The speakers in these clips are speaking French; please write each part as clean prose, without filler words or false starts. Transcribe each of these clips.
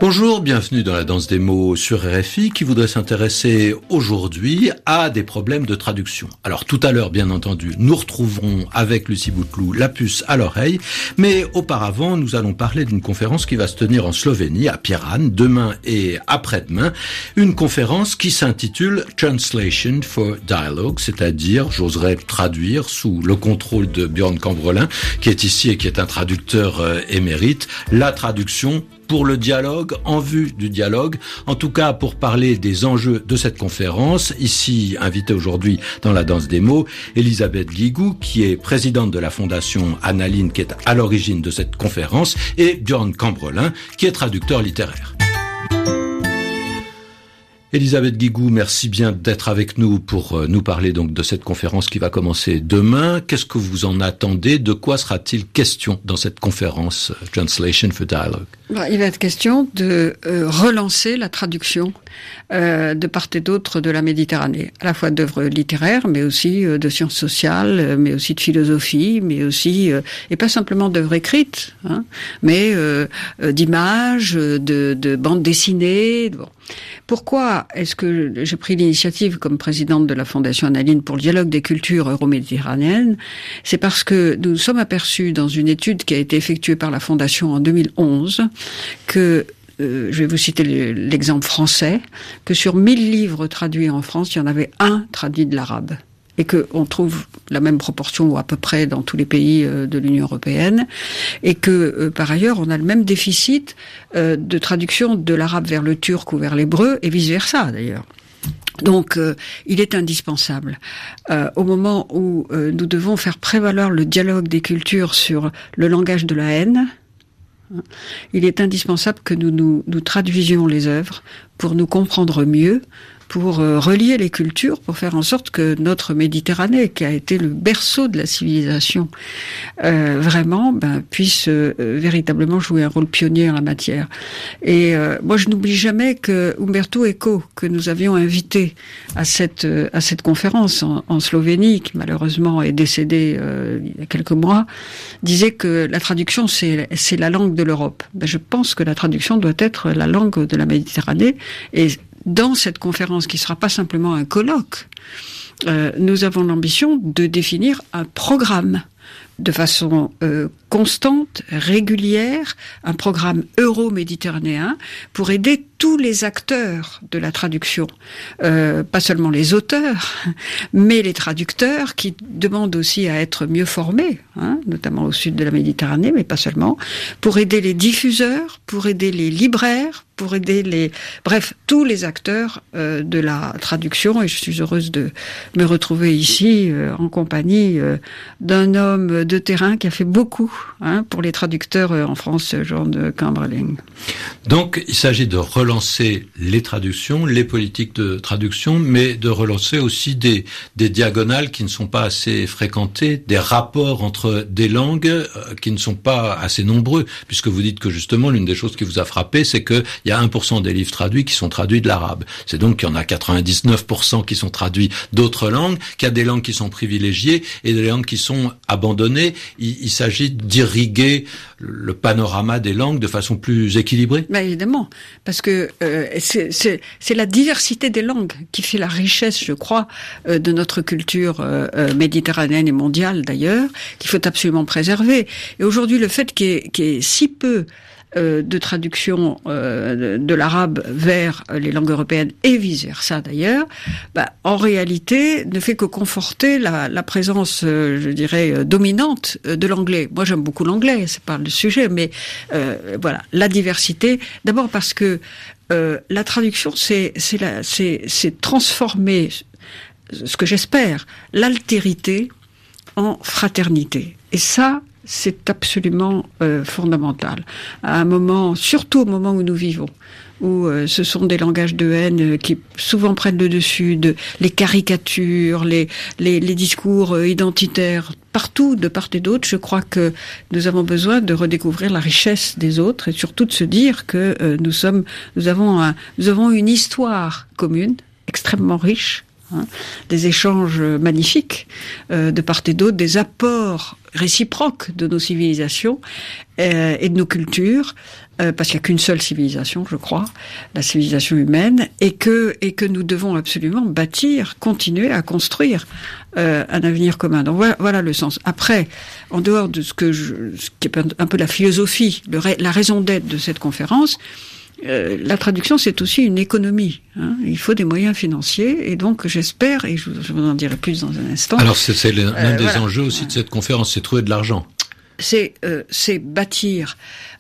Bonjour, bienvenue dans la danse des mots sur RFI qui voudrait s'intéresser aujourd'hui à des problèmes de traduction. Alors tout à l'heure, bien entendu, nous retrouverons avec Lucie Bouteloup la puce à l'oreille, mais auparavant, nous allons parler d'une conférence qui va se tenir en Slovénie, à Piran, demain et après-demain, une conférence qui s'intitule Translation for Dialogue, c'est-à-dire, j'oserais traduire sous le contrôle de Björn Cambrelin, qui est ici et qui est un traducteur émérite, la traduction pour le dialogue, en vue du dialogue, en tout cas pour parler des enjeux de cette conférence. Ici, invitée aujourd'hui dans la danse des mots, Elisabeth Guigou, qui est présidente de la fondation Annaline, qui est à l'origine de cette conférence, et Björn Cambrelin, qui est traducteur littéraire. Elisabeth Guigou, merci bien d'être avec nous pour nous parler donc de cette conférence qui va commencer demain. Qu'est-ce que vous en attendez? De quoi sera-t-il question dans cette conférence Translation for Dialogue? Il va être question de relancer la traduction de part et d'autre de la Méditerranée, à la fois d'œuvres littéraires, mais aussi de sciences sociales, mais aussi de philosophie, mais aussi et pas simplement d'œuvres écrites, mais d'images, de bandes dessinées. Bon. Pourquoi est-ce que j'ai pris l'initiative comme présidente de la Fondation Annaline pour le dialogue des cultures euro-méditerranéennes? C'est parce que nous nous sommes aperçus dans une étude qui a été effectuée par la Fondation en 2011 que je vais vous citer l'exemple français, que sur 1000 livres traduits en France, il y en avait un traduit de l'arabe. Et qu'on trouve la même proportion ou à peu près dans tous les pays de l'Union européenne, et que par ailleurs on a le même déficit de traduction de l'arabe vers le turc ou vers l'hébreu, et vice-versa d'ailleurs. Donc, il est indispensable, au moment où nous devons faire prévaloir le dialogue des cultures sur le langage de la haine, il est indispensable que nous traduisions les œuvres pour nous comprendre mieux, pour relier les cultures, pour faire en sorte que notre Méditerranée, qui a été le berceau de la civilisation, vraiment puisse véritablement jouer un rôle pionnier en la matière. Et moi, je n'oublie jamais que Umberto Eco, que nous avions invité à cette conférence en Slovénie, qui malheureusement est décédé il y a quelques mois, disait que la traduction, c'est la langue de l'Europe. Je pense que la traduction doit être la langue de la Méditerranée, et dans cette conférence, qui sera pas simplement un colloque, nous avons l'ambition de définir un programme de façon constante, régulière, un programme euro-méditerranéen pour aider tous les acteurs de la traduction, pas seulement les auteurs, mais les traducteurs qui demandent aussi à être mieux formés, notamment au sud de la Méditerranée, mais pas seulement, pour aider les diffuseurs, pour aider les libraires, pour aider tous les acteurs de la traduction. Et je suis heureuse de me retrouver ici en compagnie d'un homme de terrain qui a fait beaucoup pour les traducteurs en France, Björn Cambrelin. Donc, il s'agit de relancer les traductions, les politiques de traduction, mais de relancer aussi des diagonales qui ne sont pas assez fréquentées, des rapports entre des langues qui ne sont pas assez nombreux, puisque vous dites que justement, l'une des choses qui vous a frappé, c'est qu'il y a 1% des livres traduits qui sont traduits de l'arabe. C'est donc qu'il y en a 99% qui sont traduits d'autres langues, qu'il y a des langues qui sont privilégiées et des langues qui sont abandonnées. Il s'agit d'irriguer le panorama des langues de façon plus équilibrée. Évidemment, parce que c'est la diversité des langues qui fait la richesse, je crois, de notre culture méditerranéenne et mondiale d'ailleurs, qu'il faut absolument préserver. Et aujourd'hui, le fait qu'il y ait si peu de traduction de l'arabe vers les langues européennes et vice-versa d'ailleurs, en réalité ne fait que conforter la présence, je dirais, dominante de l'anglais. Moi j'aime beaucoup l'anglais, c'est pas le sujet, mais voilà, la diversité, d'abord parce que la traduction c'est transformer, ce que j'espère, l'altérité en fraternité. Et ça, c'est absolument fondamental. À un moment, surtout au moment où nous vivons, où ce sont des langages de haine qui souvent prennent le dessus, les caricatures, les discours identitaires, partout, de part et d'autre, je crois que nous avons besoin de redécouvrir la richesse des autres et surtout de se dire que nous avons une histoire commune, extrêmement riche, des échanges magnifiques de part et d'autre, des apports réciproques de nos civilisations et de nos cultures, parce qu'il n'y a qu'une seule civilisation, je crois, la civilisation humaine, et que nous devons absolument bâtir, continuer à construire un avenir commun. Donc voilà le sens. Après, en dehors de ce qui est un peu la philosophie, la raison d'être de cette conférence, la traduction, c'est aussi une économie. Il faut des moyens financiers, et donc j'espère, et je vous en dirai plus dans un instant. Alors c'est l'un des enjeux aussi de cette conférence, c'est trouver de l'argent. C'est bâtir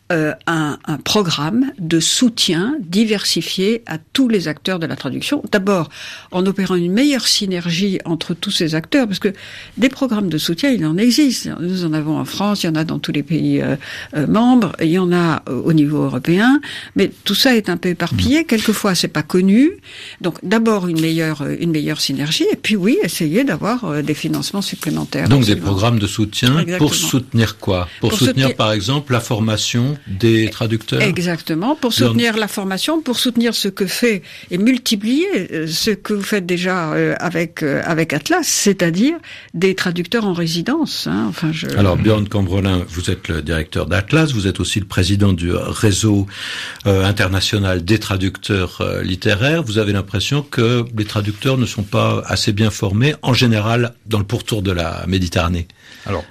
un programme de soutien diversifié à tous les acteurs de la traduction. D'abord, en opérant une meilleure synergie entre tous ces acteurs, parce que des programmes de soutien, il en existe. Nous en avons en France, il y en a dans tous les pays membres, il y en a au niveau européen, mais tout ça est un peu éparpillé. Quelquefois, c'est pas connu. Donc, d'abord une meilleure synergie, et puis oui, essayer d'avoir des financements supplémentaires. Donc, des programmes de soutien. Exactement. Pour soutenir quoi? Pour soutenir, par exemple, la formation des traducteurs. Exactement, pour soutenir la formation, pour soutenir ce que fait et multiplier ce que vous faites déjà avec Atlas, c'est-à-dire des traducteurs en résidence. Alors Björn Cambrelin, vous êtes le directeur d'Atlas, vous êtes aussi le président du réseau international des traducteurs littéraires. Vous avez l'impression que les traducteurs ne sont pas assez bien formés, en général, dans le pourtour de la Méditerranée. Alors,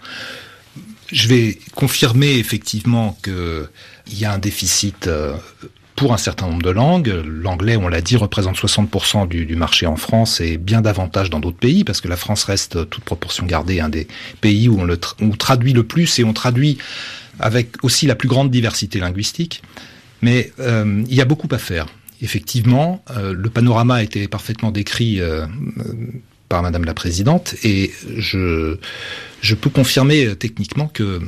je vais confirmer effectivement qu'il y a un déficit pour un certain nombre de langues. L'anglais, on l'a dit, représente 60% du marché en France et bien davantage dans d'autres pays, parce que la France reste, toute proportion gardée, un des pays où on traduit le plus, et on traduit avec aussi la plus grande diversité linguistique. Mais il y a beaucoup à faire. Effectivement, le panorama a été parfaitement décrit par Madame la Présidente, et je peux confirmer techniquement que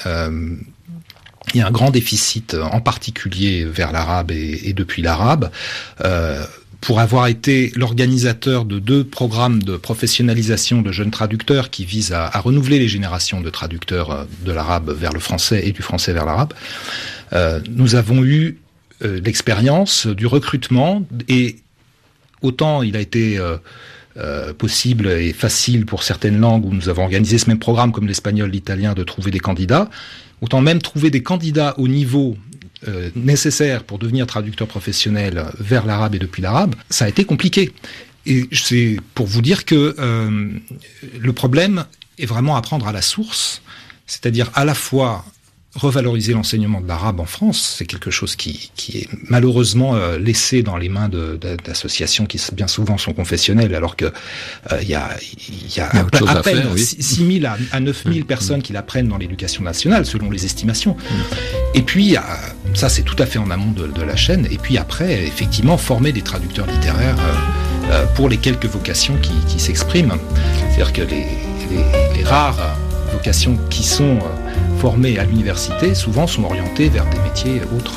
il y a un grand déficit, en particulier vers l'arabe et depuis l'arabe. Pour avoir été l'organisateur de 2 programmes de professionnalisation de jeunes traducteurs qui visent à renouveler les générations de traducteurs de l'arabe vers le français et du français vers l'arabe, nous avons eu l'expérience du recrutement, et autant il a été possible et facile pour certaines langues où nous avons organisé ce même programme, comme l'espagnol, l'italien, de trouver des candidats, autant même trouver des candidats au niveau nécessaire pour devenir traducteur professionnel vers l'arabe et depuis l'arabe, ça a été compliqué. Et c'est pour vous dire que le problème est vraiment à prendre à la source, c'est-à-dire à la fois revaloriser l'enseignement de l'arabe en France. C'est quelque chose qui est malheureusement laissé dans les mains d'associations qui bien souvent sont confessionnelles, alors que il y a à peine 6 000 à 9 000 personnes qui l'apprennent dans l'éducation nationale, selon les estimations. Et puis, ça c'est tout à fait en amont de la chaîne. Et puis après, effectivement, former des traducteurs littéraires pour les quelques vocations qui s'expriment. C'est-à-dire que les rares vocations qui sont formés à l'université, souvent sont orientés vers des métiers autres.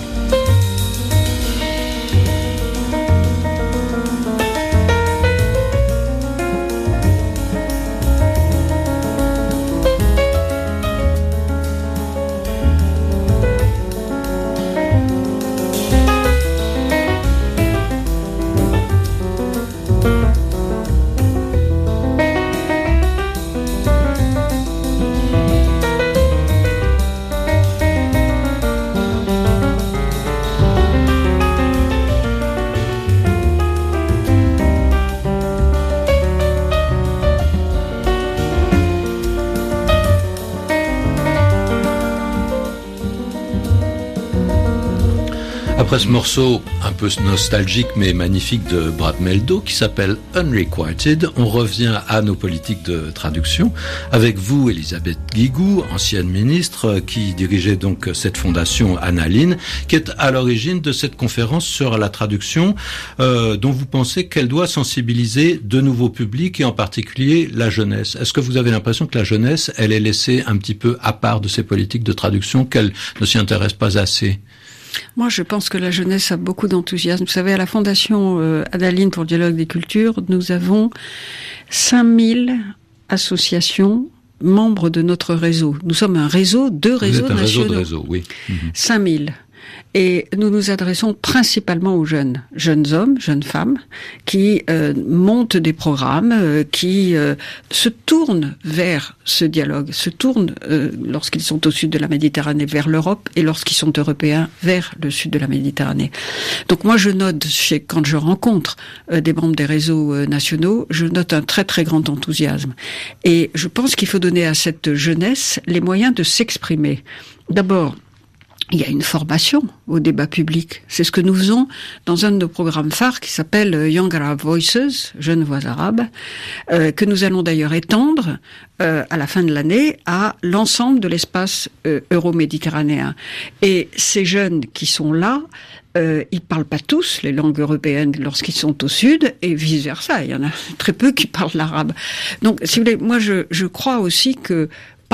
Après ce morceau un peu nostalgique mais magnifique de Brad Mehldau qui s'appelle Unrequited, on revient à nos politiques de traduction avec vous, Elisabeth Guigou, ancienne ministre qui dirigeait donc cette fondation Annaline, qui est à l'origine de cette conférence sur la traduction dont vous pensez qu'elle doit sensibiliser de nouveaux publics et en particulier la jeunesse. Est-ce que vous avez l'impression que la jeunesse, elle est laissée un petit peu à part de ces politiques de traduction, qu'elle ne s'y intéresse pas assez ? Moi, je pense que la jeunesse a beaucoup d'enthousiasme. Vous savez, à la Fondation Annaline pour le dialogue des cultures, nous avons 5000 associations membres de notre réseau. Nous sommes un réseau, 2 réseaux nationaux. Réseau de réseaux, oui. 5000. Et nous nous adressons principalement aux jeunes hommes, jeunes femmes, qui montent des programmes, qui se tournent vers ce dialogue, se tournent, lorsqu'ils sont au sud de la Méditerranée, vers l'Europe, et lorsqu'ils sont européens, vers le sud de la Méditerranée. Donc moi, je note, quand je rencontre des membres des réseaux nationaux, je note un très très grand enthousiasme. Et je pense qu'il faut donner à cette jeunesse les moyens de s'exprimer. D'abord, il y a une formation au débat public. C'est ce que nous faisons dans un de nos programmes phares qui s'appelle Young Arab Voices, Jeunes Voix Arabes, que nous allons d'ailleurs étendre à la fin de l'année à l'ensemble de l'espace euro-méditerranéen. Et ces jeunes qui sont là, ils parlent pas tous les langues européennes lorsqu'ils sont au sud, et vice-versa. Il y en a très peu qui parlent l'arabe. Donc, si vous voulez, moi je crois aussi que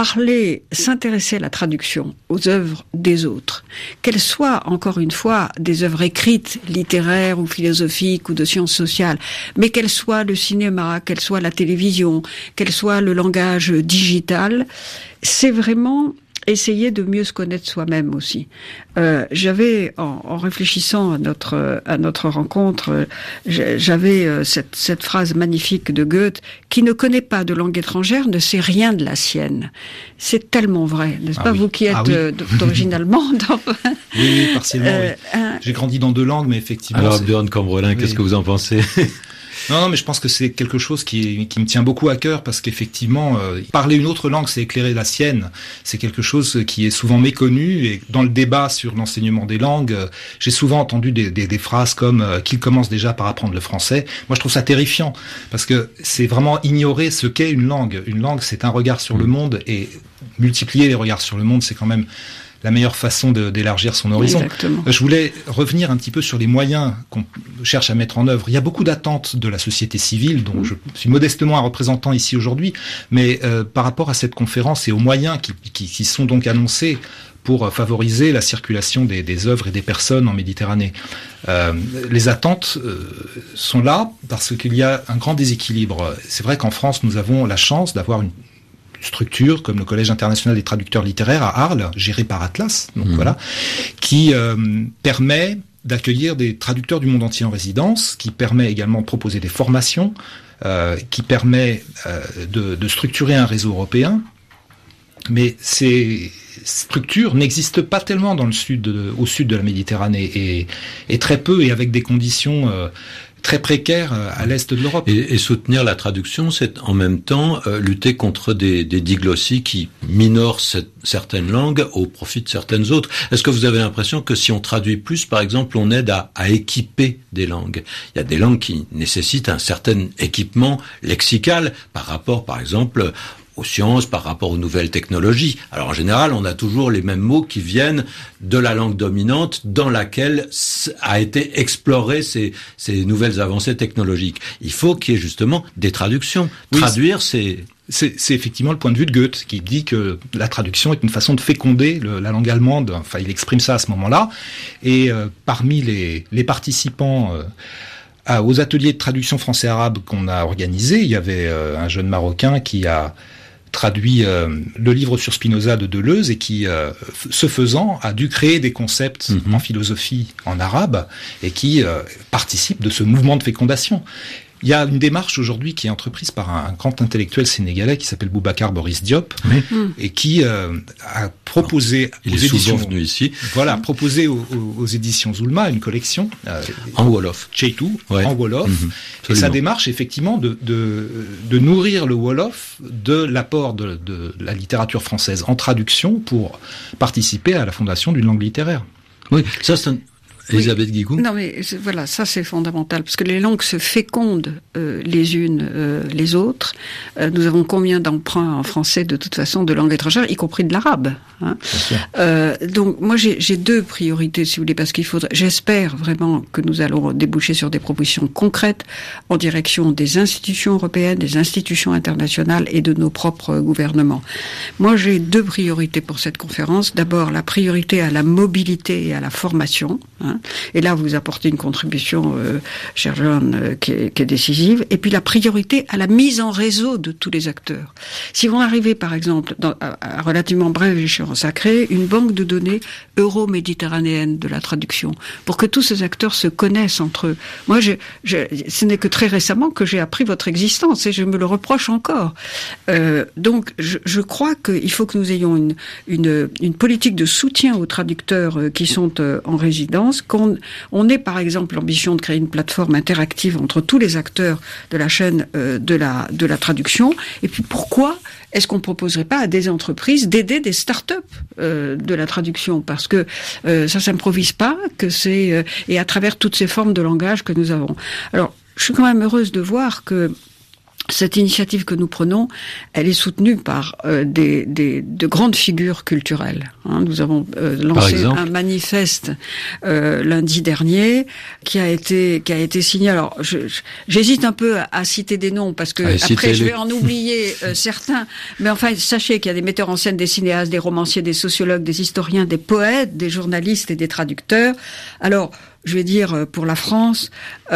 s'intéresser à la traduction, aux œuvres des autres, qu'elles soient, encore une fois, des œuvres écrites, littéraires ou philosophiques ou de sciences sociales, mais qu'elles soient le cinéma, qu'elles soient la télévision, qu'elles soient le langage digital, c'est vraiment essayer de mieux se connaître soi-même aussi. J'avais, en réfléchissant à notre rencontre, j'avais cette phrase magnifique de Goethe: qui ne connaît pas de langue étrangère ne sait rien de la sienne. C'est tellement vrai, n'est-ce pas, oui. Vous qui êtes d'origine allemande. Oui, partiellement. Oui. J'ai grandi dans 2 langues, mais effectivement. Alors, Björn Cambrelin, qu'est-ce que vous en pensez? Non, mais je pense que c'est quelque chose qui me tient beaucoup à cœur, parce qu'effectivement, parler une autre langue, c'est éclairer la sienne. C'est quelque chose qui est souvent méconnu, et dans le débat sur l'enseignement des langues, j'ai souvent entendu des phrases comme qu'il commence déjà par apprendre le français. Moi, je trouve ça terrifiant, parce que c'est vraiment ignorer ce qu'est une langue. Une langue, c'est un regard sur le monde, et multiplier les regards sur le monde, c'est quand même la meilleure façon d'élargir son horizon. Exactement. Je voulais revenir un petit peu sur les moyens qu'on cherche à mettre en œuvre. Il y a beaucoup d'attentes de la société civile, dont je suis modestement un représentant ici aujourd'hui, mais par rapport à cette conférence et aux moyens qui sont donc annoncés pour favoriser la circulation des œuvres et des personnes en Méditerranée. Les attentes sont là parce qu'il y a un grand déséquilibre. C'est vrai qu'en France, nous avons la chance d'avoir une structure comme le Collège international des traducteurs littéraires à Arles, géré par Atlas, donc voilà, qui permet d'accueillir des traducteurs du monde entier en résidence, qui permet également de proposer des formations, qui permet de structurer un réseau européen. Mais ces structures n'existent pas tellement dans au sud de la Méditerranée, et très peu, et avec des conditions très précaires à l'est de l'Europe. Et soutenir la traduction, c'est en même temps lutter contre des diglossies qui minorent certaines langues au profit de certaines autres. Est-ce que vous avez l'impression que si on traduit plus, par exemple, on aide à équiper des langues? Il y a des langues qui nécessitent un certain équipement lexical par rapport, par exemple, aux sciences, par rapport aux nouvelles technologies. Alors en général, on a toujours les mêmes mots qui viennent de la langue dominante dans laquelle a été explorées ces nouvelles avancées technologiques. Il faut qu'il y ait justement des traductions. Oui, traduire, c'est effectivement le point de vue de Goethe, qui dit que la traduction est une façon de féconder la langue allemande. Enfin, il exprime ça à ce moment-là. Et parmi les participants aux ateliers de traduction français-arabe qu'on a organisés, il y avait un jeune Marocain qui a traduit le livre sur Spinoza de Deleuze, et qui, ce faisant, a dû créer des concepts en philosophie en arabe, et qui participe de ce mouvement de fécondation. Il y a une démarche aujourd'hui qui est entreprise par un grand intellectuel sénégalais qui s'appelle Boubacar Boris Diop, et qui a proposé aux éditions, venu ici. Voilà, proposé aux éditions Zulma une collection en Wolof, Tcheitou, en Wolof. Et sa démarche, effectivement, de nourrir le Wolof de l'apport de la littérature française en traduction pour participer à la fondation d'une langue littéraire. Oui, ça c'est Elisabeth Guigou. Non, mais voilà, ça c'est fondamental, parce que les langues se fécondent les unes les autres. Nous avons combien d'emprunts en français, de toute façon, de langues étrangères, y compris de l'arabe, hein. Donc moi j'ai 2 priorités, si vous voulez, parce j'espère vraiment que nous allons déboucher sur des propositions concrètes en direction des institutions européennes, des institutions internationales et de nos propres gouvernements. Moi j'ai 2 priorités pour cette conférence. D'abord, la priorité à la mobilité et à la formation, hein. Hein. Et là, vous apportez une contribution, cher John, qui est décisive. Et puis la priorité à la mise en réseau de tous les acteurs. Si vous arrivez, par exemple, à relativement brève échéance, à créer une banque de données euro-méditerranéenne de la traduction, pour que tous ces acteurs se connaissent entre eux. Moi, ce n'est que très récemment que j'ai appris votre existence et je me le reproche encore. Donc, je crois qu'il faut que nous ayons une politique de soutien aux traducteurs qui sont en résidence, qu'on ait par exemple l'ambition de créer une plateforme interactive entre tous les acteurs de la chaîne de la traduction. Et puis pourquoi est-ce qu'on ne proposerait pas à des entreprises d'aider des start-up de la traduction? Parce que ça s'improvise pas, que c'est et à travers toutes ces formes de langage que nous avons. Alors, je suis quand même heureuse de voir que cette initiative que nous prenons, elle est soutenue par de grandes figures culturelles. Hein, nous avons lancé un manifeste lundi dernier qui a été signé. Alors, j'hésite un peu à citer des noms parce que après je vais en oublier certains. Mais enfin, sachez qu'il y a des metteurs en scène, des cinéastes, des romanciers, des sociologues, des historiens, des poètes, des journalistes et des traducteurs. Alors, je vais dire pour la France,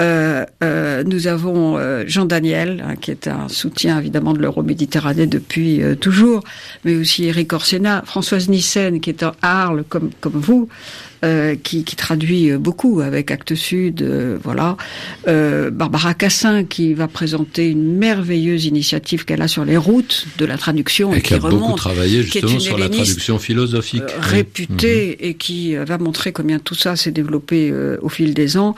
nous avons Jean Daniel, qui est un soutien évidemment de l'Euroméditerranée depuis toujours, mais aussi Éric Orsena, Françoise Nyssen, qui est à Arles comme vous, qui traduit beaucoup avec Actes Sud, voilà. Barbara Cassin, qui va présenter une merveilleuse initiative qu'elle a sur les routes de la traduction et qui a beaucoup travaillé justement sur la traduction philosophique réputée et qui va montrer combien tout ça s'est développé au fil des ans.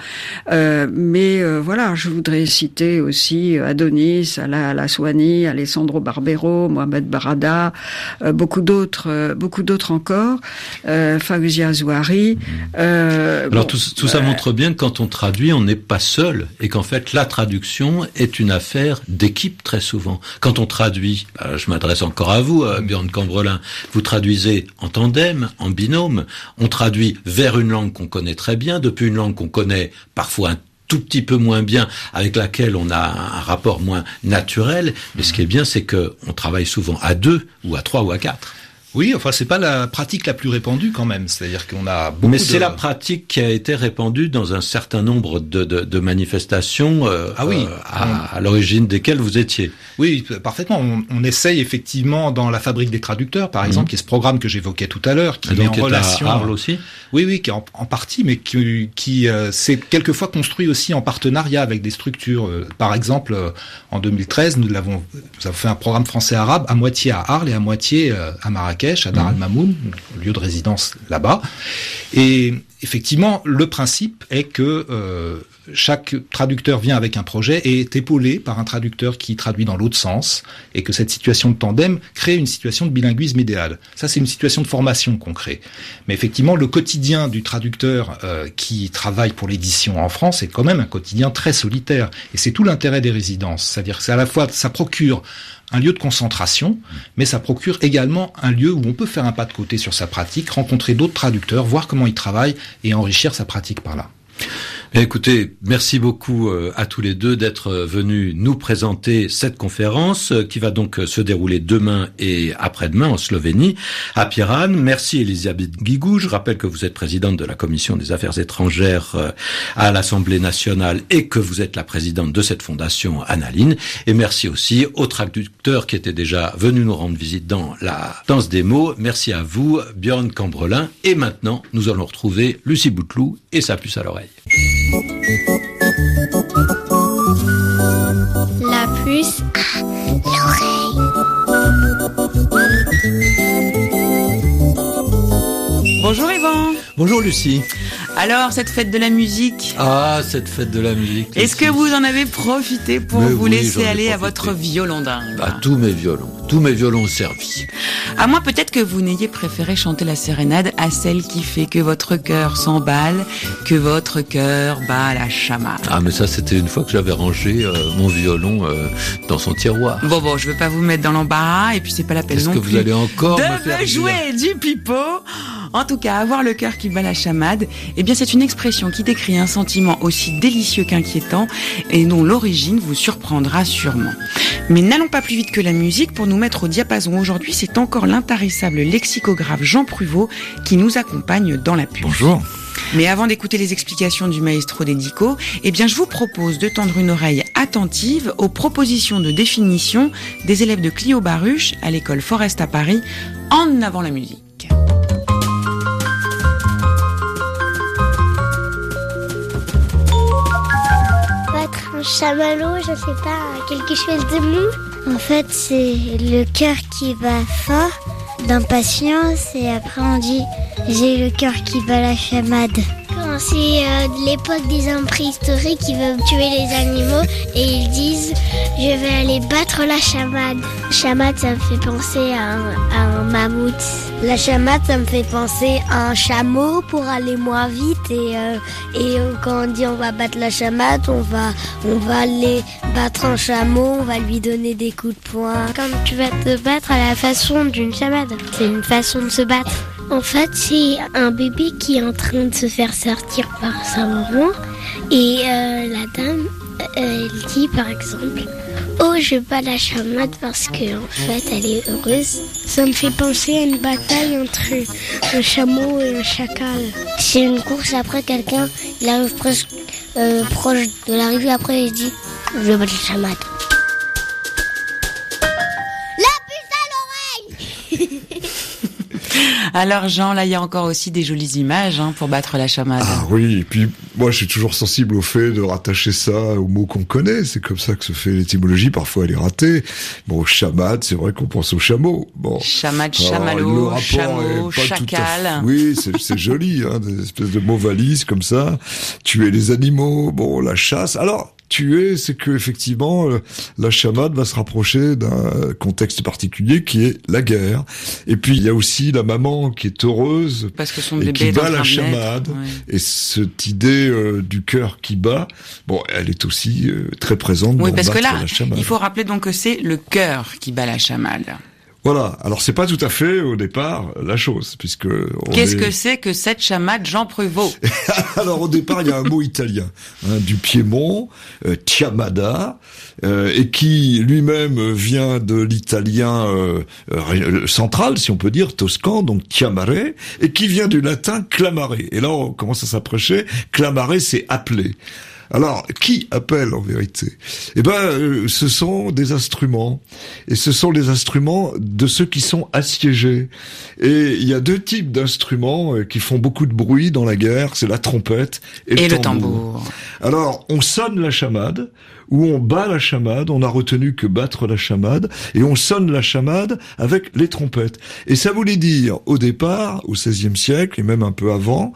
Mais voilà, je voudrais citer aussi Adonis, Ala Souani, Alessandro Barbero, Mohamed Barada, beaucoup d'autres encore, Faouzia Zouari. Alors tout ça montre bien que quand on traduit, on n'est pas seul et qu'en fait la traduction est une affaire d'équipe très souvent. Quand on traduit, je m'adresse encore à vous, Björn Cambrelin, vous traduisez en tandem, en binôme, on traduit vers une langue qu'on connaît très bien, depuis une langue qu'on connaît parfois un tout petit peu moins bien, avec laquelle on a un rapport moins naturel, mais ce qui est bien, c'est que on travaille souvent à 2 ou à 3 ou à 4. Oui, enfin, c'est pas la pratique la plus répandue quand même. C'est-à-dire qu'on a beaucoup Mais c'est la pratique qui a été répandue dans un certain nombre de manifestations à l'origine desquelles vous étiez. Oui, parfaitement. On essaye effectivement dans la Fabrique des traducteurs, par exemple, qui est ce programme que j'évoquais tout à l'heure, qui met en relation... à Arles aussi. Oui, qui est en partie, mais qui s'est quelquefois construit aussi en partenariat avec des structures. Par exemple, en 2013, nous avons fait un programme français-arabe à moitié à Arles et à moitié à Marrakech, à Dar al-Mamoun, lieu de résidence là-bas. Et effectivement, le principe est que chaque traducteur vient avec un projet et est épaulé par un traducteur qui traduit dans l'autre sens, et que cette situation de tandem crée une situation de bilinguisme idéal. Ça, c'est une situation de formation qu'on crée. Mais effectivement, le quotidien du traducteur qui travaille pour l'édition en France est quand même un quotidien très solitaire. Et c'est tout l'intérêt des résidences. C'est-à-dire que c'est à la fois, ça procure un lieu de concentration, mais ça procure également un lieu où on peut faire un pas de côté sur sa pratique, rencontrer d'autres traducteurs, voir comment ils travaillent et enrichir sa pratique par là. Écoutez, merci beaucoup à tous les deux d'être venus nous présenter cette conférence qui va donc se dérouler demain et après-demain en Slovénie, à Piran. Merci Elisabeth Guigou. Je rappelle que vous êtes présidente de la Commission des Affaires étrangères à l'Assemblée nationale et que vous êtes la présidente de cette fondation Annaline. Et merci aussi aux traducteurs qui étaient déjà venus nous rendre visite dans la danse des mots. Merci à vous, Björn Cambrelin. Et maintenant, nous allons retrouver Lucie Bouteloup et sa puce à l'oreille. La puce à l'oreille. Bonjour Yvan. Bonjour Lucie. Alors, cette fête de la musique. Ah, cette fête de la musique. Est-ce que vous en avez profité pour vous laisser aller à votre violon dingue? Tous mes violons servis. À moins peut-être que vous n'ayez préféré chanter la sérénade à celle qui fait que votre cœur s'emballe, que votre cœur bat la chamade. Ah, mais ça, c'était une fois que j'avais rangé mon violon dans son tiroir. Bon, je veux pas vous mettre dans l'embarras, et puis c'est pas la peine non plus. Est-ce que vous allez encore me faire jouer du pipeau? En tout cas, avoir le cœur qui bat la chamade, eh bien c'est une expression qui décrit un sentiment aussi délicieux qu'inquiétant et dont l'origine vous surprendra sûrement. Mais n'allons pas plus vite que la musique pour nous nous mettre au diapason aujourd'hui, c'est encore l'intarissable lexicographe Jean Pruvot qui nous accompagne dans la puce. Bonjour. Mais avant d'écouter les explications du maestro Dedico, je vous propose de tendre une oreille attentive aux propositions de définition des élèves de Clio Baruch à l'école Forest à Paris, en avant la musique. Battre un chamallow, je sais pas, quelque chose de mou. En fait, c'est le cœur qui bat fort, d'impatience, et après on dit j'ai le cœur qui bat la chamade. Quand c'est de l'époque des hommes préhistoriques qui veulent tuer les animaux et ils disent je vais aller battre la chamade. Chamade, ça me fait penser à un mammouth. La chamade, ça me fait penser à un chameau pour aller moins vite et quand on dit on va battre la chamade, on va aller battre un chameau, on va lui donner des coups de poing. Quand tu vas te battre à la façon d'une chamade, c'est une façon de se battre. En fait, c'est un bébé qui est en train de se faire sortir par sa maman et la dame, elle dit par exemple « Oh, je bats la chamade parce qu'en fait, elle est heureuse ». Ça me fait penser à une bataille entre un chameau et un chacal. C'est une course, après quelqu'un, il arrive presque proche de l'arrivée, après il dit « Je vais battre la chamade ». Alors Jean, là il y a encore aussi des jolies images pour battre la chamade. Ah oui, et puis moi je suis toujours sensible au fait de rattacher ça aux mots qu'on connaît, c'est comme ça que se fait l'étymologie, parfois elle est ratée. Bon, chamade, c'est vrai qu'on pense au chameau. Bon. Chamade, chamallow, chameau, chacal. Oui, c'est joli, des espèces de mots valises comme ça. Tuer les animaux, bon, la chasse. Alors, tuer, c'est que effectivement la chamade va se rapprocher d'un contexte particulier qui est la guerre. Et puis il y a aussi la maman qui est heureuse parce que son et bébé qui bat la chamade. Ouais. Et cette idée du cœur qui bat, bon, elle est aussi très présente dans parce que là, la chamade. Il faut rappeler donc que c'est le cœur qui bat la chamade. Voilà. Alors c'est pas tout à fait au départ la chose, puisque que c'est que cette chamade, Jean Pruvot? Alors au départ il y a un mot italien, du Piémont, chiamada, et qui lui-même vient de l'italien central, si on peut dire, toscan, donc chiamare, et qui vient du latin clamare. Et là on commence à s'approcher. Clamare, c'est appeler. Alors, qui appelle en vérité? Ce sont des instruments. Et ce sont les instruments de ceux qui sont assiégés. Et il y a deux types d'instruments qui font beaucoup de bruit dans la guerre, c'est la trompette et le tambour. Alors, on sonne la chamade, ou on bat la chamade, on a retenu que battre la chamade, et on sonne la chamade avec les trompettes. Et ça voulait dire, au départ, au XVIe siècle, et même un peu avant,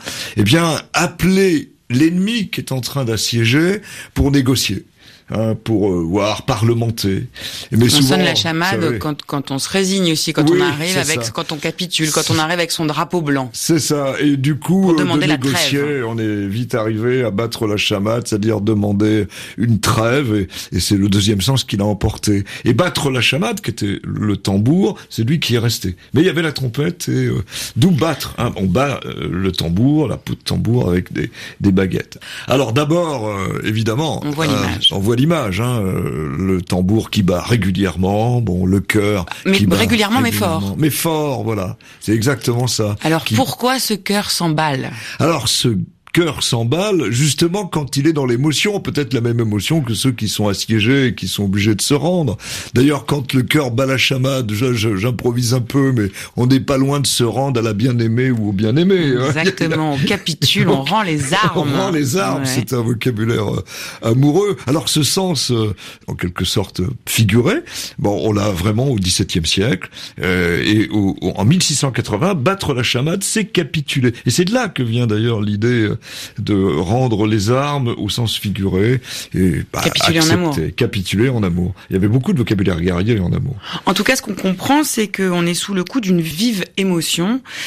appeler l'ennemi qui est en train d'assiéger pour négocier. Pour voir parlementer. Mais on sonne la chamade quand on se résigne aussi, quand on arrive quand on capitule, quand on arrive avec son drapeau blanc. C'est ça. Et du coup, pour demander de négocier, la trêve. On est vite arrivé à battre la chamade, c'est-à-dire demander une trêve, et c'est le deuxième sens qu'il a emporté. Et battre la chamade, qui était le tambour, c'est lui qui est resté. Mais il y avait la trompette, et d'où battre. On bat le tambour, la peau de tambour avec des baguettes. Alors d'abord, évidemment, on voit l'image. On voit l'image, le tambour qui bat régulièrement, bon, le cœur qui bat régulièrement, mais fort. Mais fort, voilà. C'est exactement ça. Alors pourquoi ce cœur s'emballe? Alors ce cœur s'emballe justement quand il est dans l'émotion, peut-être la même émotion que ceux qui sont assiégés et qui sont obligés de se rendre. D'ailleurs, quand le cœur bat la chamade, j'improvise un peu, mais on n'est pas loin de se rendre à la bien-aimée ou au bien-aimé. Exactement, on capitule, on rend les armes. On rend les armes, ouais. C'est un vocabulaire amoureux. Alors ce sens, en quelque sorte figuré, bon, on l'a vraiment au XVIIe siècle, et en 1680, battre la chamade, c'est capituler. Et c'est de là que vient d'ailleurs l'idée de rendre les armes au sens figuré et capituler en amour. Capituler en amour. Il y avait beaucoup de vocabulaire guerrier en amour. En tout cas, ce qu'on comprend, c'est qu'on est sous le coup d'une vive émotion.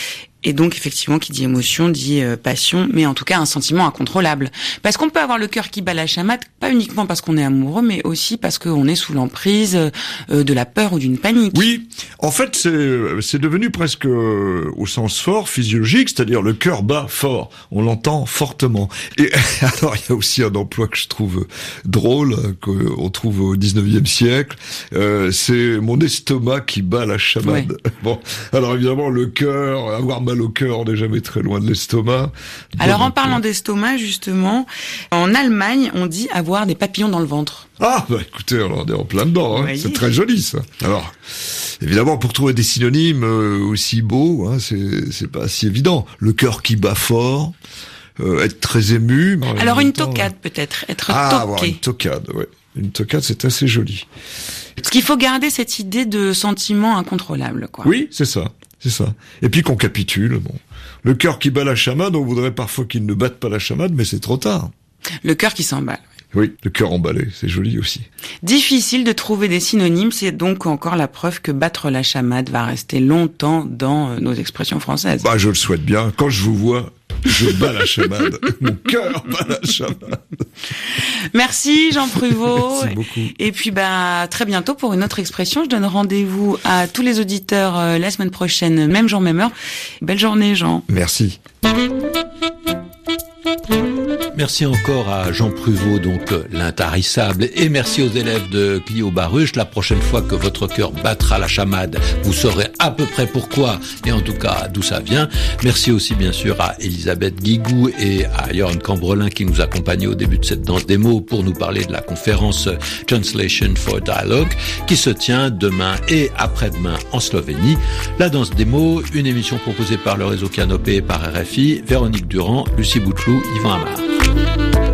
Et donc, effectivement, qui dit émotion, dit passion, mais en tout cas un sentiment incontrôlable. Parce qu'on peut avoir le cœur qui bat la chamade, pas uniquement parce qu'on est amoureux, mais aussi parce qu'on est sous l'emprise de la peur ou d'une panique. Oui, en fait, c'est devenu presque au sens fort, physiologique, c'est-à-dire le cœur bat fort, on l'entend fortement. Et alors, il y a aussi un emploi que je trouve drôle, qu'on trouve au 19e siècle, c'est mon estomac qui bat la chamade. Ouais. Bon, alors évidemment, le cœur, avoir mal au cœur, on n'est jamais très loin de l'estomac. Alors en parlant d'estomac, justement, en Allemagne, on dit avoir des papillons dans le ventre. Ah, bah écoutez, alors on est en plein dedans, hein. C'est très joli ça. Alors, évidemment, pour trouver des synonymes aussi beaux, hein, c'est pas si évident. Le cœur qui bat fort, être très ému. Alors une toquade peut-être, être toqué. Avoir une toquade, ouais. Une toquade, c'est assez joli. Parce qu'il faut garder cette idée de sentiment incontrôlable, quoi. Oui, c'est ça. C'est ça. Et puis qu'on capitule, bon. Le cœur qui bat la chamade, on voudrait parfois qu'il ne batte pas la chamade, mais c'est trop tard. Le cœur qui s'emballe. Oui, le cœur emballé, c'est joli aussi. Difficile de trouver des synonymes, c'est donc encore la preuve que battre la chamade va rester longtemps dans nos expressions françaises. Bah, je le souhaite bien. Quand je vous vois, je bats la chamade. Mon cœur bat la chamade. Merci Jean Pruvot. Merci beaucoup. Et puis très bientôt pour une autre expression. Je donne rendez-vous à tous les auditeurs la semaine prochaine, même jour, même heure. Belle journée Jean. Merci. Merci encore à Jean Pruvot, donc l'intarissable, et merci aux élèves de Clio Baruch. La prochaine fois que votre cœur battra la chamade, vous saurez à peu près pourquoi, et en tout cas d'où ça vient. Merci aussi bien sûr à Elisabeth Guigou et à Jörn Cambrelin qui nous accompagnaient au début de cette danse des mots pour nous parler de la conférence Translation for Dialogue qui se tient demain et après-demain en Slovénie. La danse des mots, une émission proposée par le réseau Canopé et par RFI, Véronique Durand, Lucie Bouteloup, Yvan Amar.